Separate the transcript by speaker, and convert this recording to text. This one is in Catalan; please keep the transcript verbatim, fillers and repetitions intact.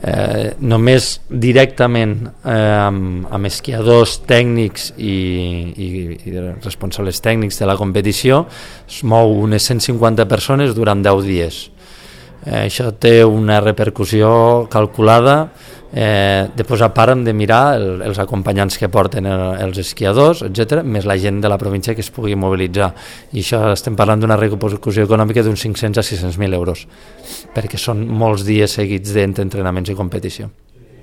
Speaker 1: Eh, només directament eh, amb, amb esquiadors tècnics i, i, i responsables tècnics de la competició es mou unes cent cinquanta persones durant deu dies. Eh, això té una repercussió calculada. Eh, després a part hem de mirar el, els acompanyants que porten el, els esquiadors, etcètera, més la gent de la província que es pugui mobilitzar, i això estem parlant d'una repercussió econòmica d'uns cinc-cents a sis-cents mil euros, perquè són molts dies seguits d'entrenaments i competició.